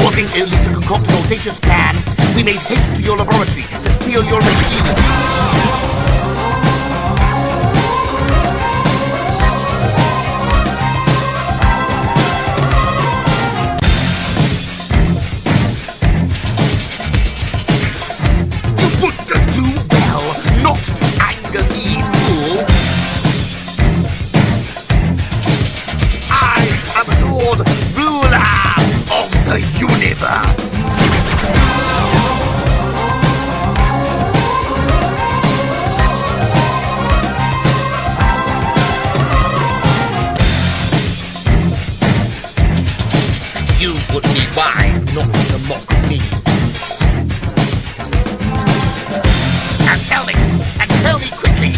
Causing only to concoct an audacious plan, we made haste to your laboratory to steal your machine. Not to anger me, fool. I am Lord Ruler of the universe. You would be wise not to mock me. Tell me quickly,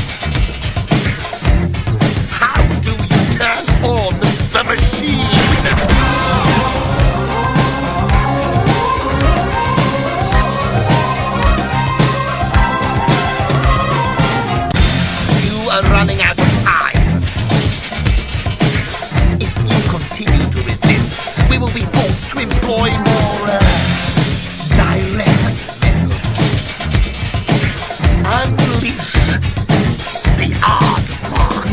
how do you turn on the machine? You are running out of time. If you continue to resist, we will be forced to employ more direct methods. Unleash the aardvark.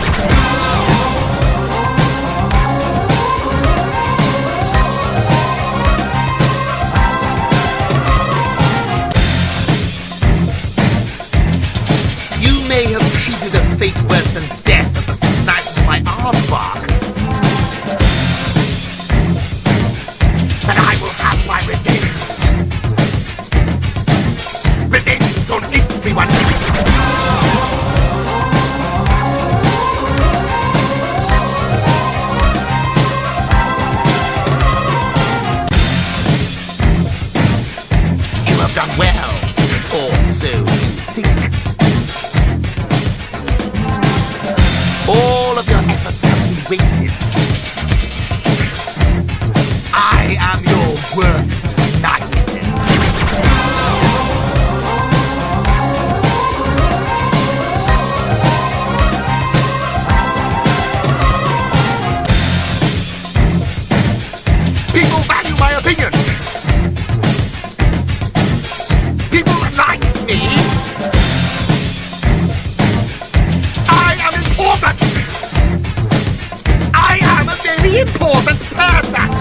You may have cheated a fate worse than death at the sight of my aardvark, but I will have my revenge. Revenge on everyone. You have done well, or so you think. All of your efforts have been wasted. I am your worst nightmare. People value my opinion. People like me. I am important. I am a very important person.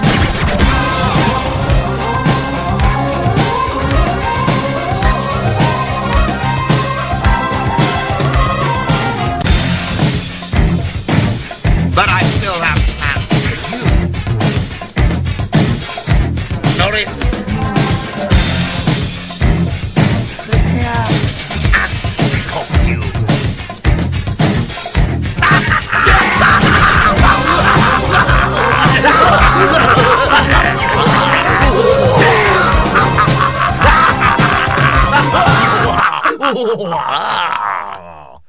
But I still have plans for you. Norris, prepare the ant costume.